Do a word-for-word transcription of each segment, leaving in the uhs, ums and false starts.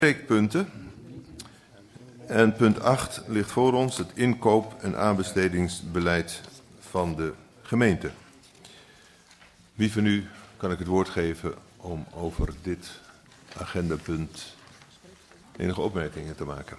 Spreekpunten. En punt acht ligt voor ons, het inkoop- en aanbestedingsbeleid van de gemeente. Wie van u kan ik het woord geven om over dit agendapunt enige opmerkingen te maken?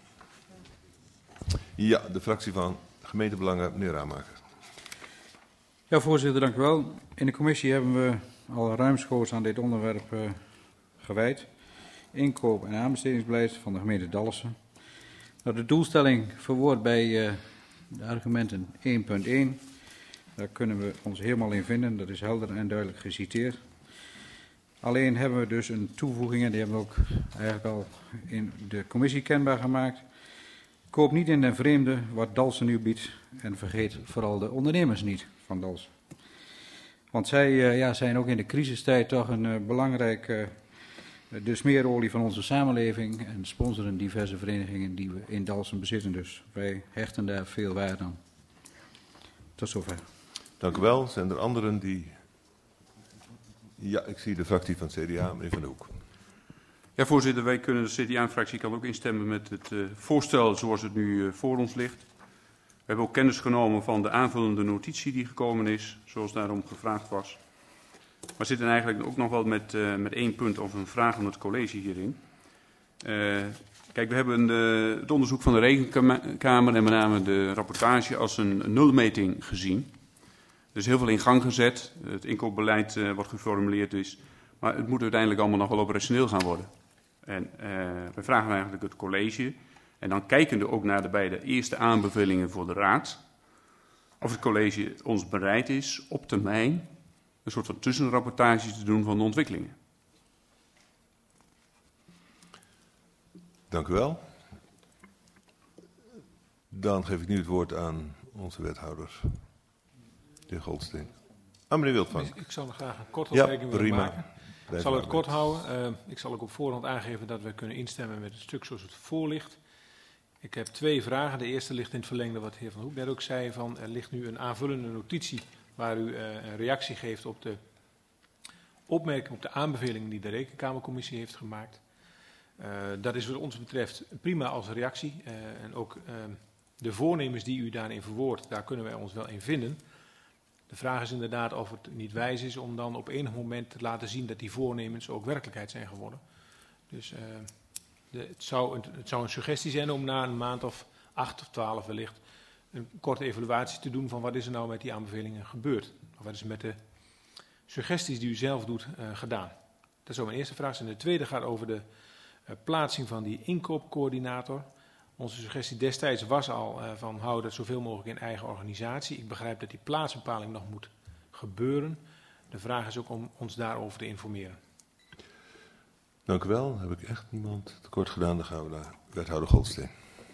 Ja, de fractie van Gemeentebelangen, meneer Ramaker. Ja, voorzitter, dank u wel. In de commissie hebben we al ruimschoots aan dit onderwerp uh, gewijd. Inkoop- en aanbestedingsbeleid van de gemeente Dalfsen. Nou, de doelstelling verwoord bij uh, de argumenten één punt één. Daar kunnen we ons helemaal in vinden. Dat is helder en duidelijk geciteerd. Alleen hebben we dus een toevoeging, en die hebben we ook eigenlijk al in de commissie kenbaar gemaakt. Koop niet in den vreemde wat Dalfsen u biedt en vergeet vooral de ondernemers niet van Dalfsen. Want zij uh, ja, zijn ook in de crisistijd toch een uh, belangrijk uh, de smeerolie van onze samenleving en sponsoren diverse verenigingen die we in Dalfsen bezitten. Dus wij hechten daar veel waarde aan. Tot zover. Dank u wel. Zijn er anderen die... Ja, ik zie de fractie van het C D A, meneer Van de Hoek. Ja, voorzitter, wij kunnen, de C D A-fractie kan ook instemmen met het uh, voorstel zoals het nu uh, voor ons ligt. We hebben ook kennis genomen van de aanvullende notitie die gekomen is, zoals daarom gevraagd was. Maar zitten eigenlijk ook nog wel met, uh, met één punt of een vraag van het college hierin. Uh, kijk, we hebben de, het onderzoek van de Rekenkamer en met name de rapportage als een nulmeting gezien. Er is heel veel in gang gezet, het inkoopbeleid uh, wat geformuleerd is, maar het moet uiteindelijk allemaal nog wel operationeel gaan worden. En uh, we vragen eigenlijk het college, en dan kijkende ook naar de beide eerste aanbevelingen voor de raad, of het college ons bereid is op termijn een soort van tussenrapportage te doen van de ontwikkelingen. Dank u wel. Dan geef ik nu het woord aan onze wethouder, de heer Goldsteen. Ah, meneer Wildvank. Ik zou nog graag een korte ja, opmerking willen maken. Ik zal het kort houden. Uh, ik zal ook op voorhand aangeven dat we kunnen instemmen met het stuk zoals het voor ligt. Ik heb twee vragen. De eerste ligt in het verlengde wat de heer Van Hoek net ook zei. Van, er ligt nu een aanvullende notitie waar u uh, een reactie geeft op de opmerking, op de aanbevelingen die de Rekenkamercommissie heeft gemaakt. Uh, dat is wat ons betreft prima als reactie. Uh, en ook uh, de voornemens die u daarin verwoordt, daar kunnen wij ons wel in vinden. De vraag is inderdaad of het niet wijs is om dan op enig moment te laten zien dat die voornemens ook werkelijkheid zijn geworden. Dus uh, de, het, zou een, het zou een suggestie zijn om na een maand of acht of twaalf wellicht een korte evaluatie te doen van wat is er nou met die aanbevelingen gebeurd. Of wat is er met de suggesties die u zelf doet uh, gedaan. Dat is ook mijn eerste vraag. En de tweede gaat over de uh, plaatsing van die inkoopcoördinator. Onze suggestie destijds was al uh, van hou dat zoveel mogelijk in eigen organisatie. Ik begrijp dat die plaatsbepaling nog moet gebeuren. De vraag is ook om ons daarover te informeren. Dank u wel. Heb ik echt niemand tekort gedaan, dan gaan we naar wethouder Goldsteen.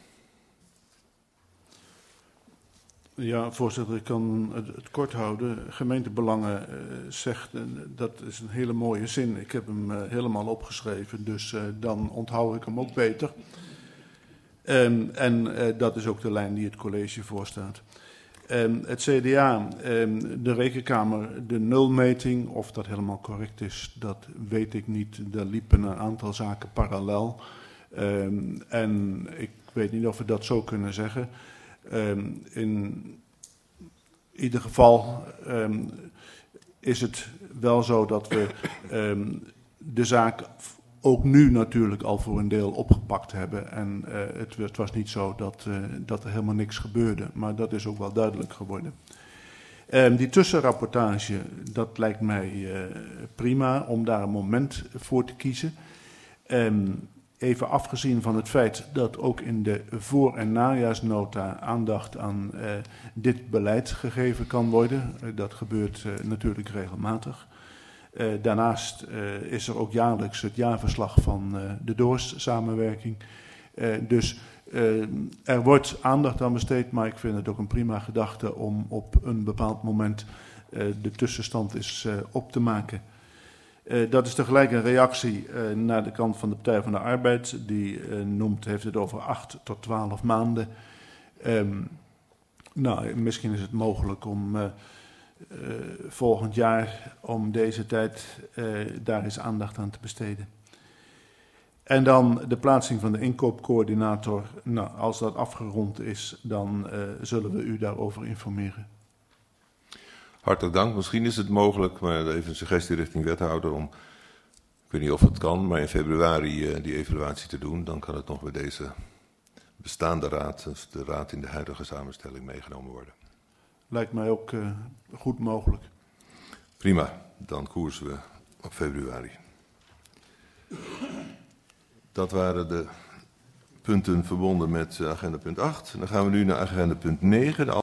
Ja, voorzitter, ik kan het, het kort houden. Gemeentebelangen uh, zegt, uh, dat is een hele mooie zin. Ik heb hem uh, helemaal opgeschreven, dus uh, dan onthoud ik hem ook beter. Um, en uh, dat is ook de lijn die het college voorstaat. Um, het C D A, um, de Rekenkamer, de nulmeting, of dat helemaal correct is, dat weet ik niet. Er liepen een aantal zaken parallel. Um, en ik weet niet of we dat zo kunnen zeggen. Um, in ieder geval um, is het wel zo dat we um, de zaak ook nu natuurlijk al voor een deel opgepakt hebben. En uh, het, het was niet zo dat, uh, dat er helemaal niks gebeurde. Maar dat is ook wel duidelijk geworden. Um, die tussenrapportage, dat lijkt mij uh, prima om daar een moment voor te kiezen. Um, even afgezien van het feit dat ook in de voor- en najaarsnota aandacht aan uh, dit beleid gegeven kan worden. Uh, dat gebeurt uh, natuurlijk regelmatig. Uh, daarnaast uh, is er ook jaarlijks het jaarverslag van uh, de Doors-samenwerking. Uh, dus uh, er wordt aandacht aan besteed, maar ik vind het ook een prima gedachte om op een bepaald moment uh, de tussenstand eens uh, op te maken. Uh, dat is tegelijk een reactie uh, naar de kant van de Partij van de Arbeid. Die uh, noemt, heeft het over acht tot twaalf maanden. Um, nou, misschien is het mogelijk om... Uh, Uh, volgend jaar om deze tijd uh, daar eens aandacht aan te besteden. En dan de plaatsing van de inkoopcoördinator. Nou, als dat afgerond is, dan uh, zullen we u daarover informeren. Hartelijk dank. Misschien is het mogelijk, maar even een suggestie richting wethouder om, ik weet niet of het kan, maar in februari uh, die evaluatie te doen. Dan kan het nog bij deze bestaande raad, dus de raad in de huidige samenstelling, meegenomen worden. Lijkt mij ook uh, goed mogelijk. Prima, dan koersen we op februari. Dat waren de punten verbonden met agenda punt acht. Dan gaan we nu naar agenda punt negen. De